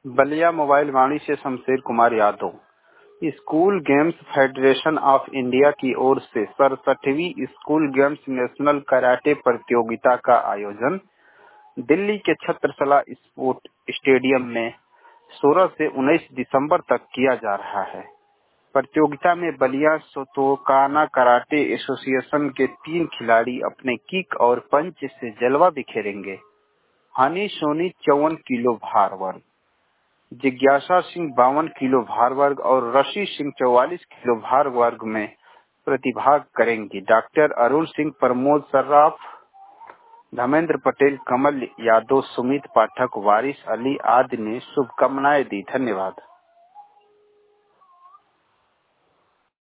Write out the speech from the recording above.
Ballia mobile Vani से Shamsher Kumar Yadav. School games federation of India की ओर से 67वीं स्कूल गेम्स नेशनल कराटे प्रतियोगिता का आयोजन दिल्ली के छत्रसाल स्पोर्ट स्टेडियम में 16 से 19 दिसंबर तक किया जा रहा है। प्रतियोगिता में बलिया शोतोकाना कराटे एसोसिएशन के 3 खिलाड़ी अपने किक और पंच से जलवा बिखेरेंगे। हनी सोनी 54 किलो भार वर्ग, जिज्ञासा सिंह 52 किलो भार वर्ग और ऋषि सिंह 44 किलो भार वर्ग में प्रतिभाग करेंगी। डॉक्टर अरुण सिंह, प्रमोद सर्राफ, धर्मेंद्र पटेल, कमल यादव, सुमित पाठक, वारिस अली आदि ने शुभकामनाएं दी। धन्यवाद।